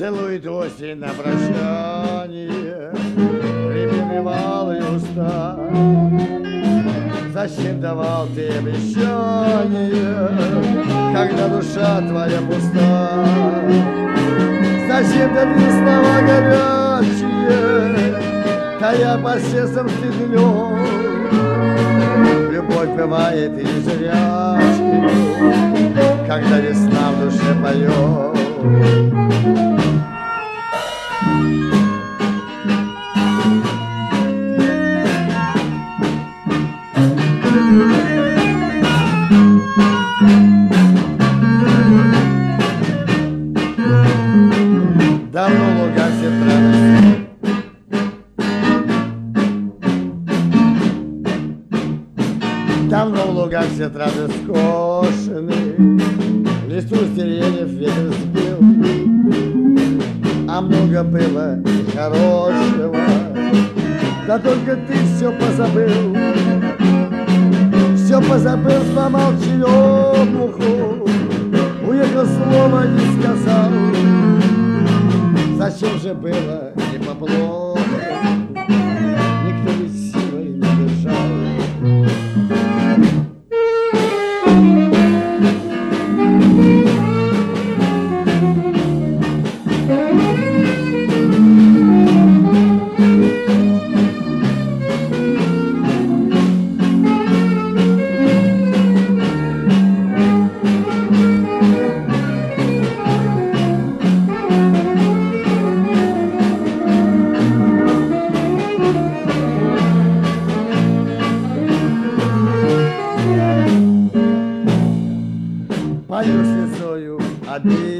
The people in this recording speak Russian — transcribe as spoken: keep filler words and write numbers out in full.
Целует осень на прощание рябины малые уста. Зачем давал ты обещание, когда душа твоя пуста? Зачем ты слова горячие, тая по сердцем стыднем? Любовь бывает и зрячей, когда весна в душе поет. Давно в лугах все травы, давно в лугах все травы скошены, листву с деревьев ветер сбил, а много было и хорошего, да только ты все позабыл, все позабыл, сломал черемуху, уехал, слова не сказал. Зачем же было не по плоху? Никто ведь силой не держал. Пою слезою обид.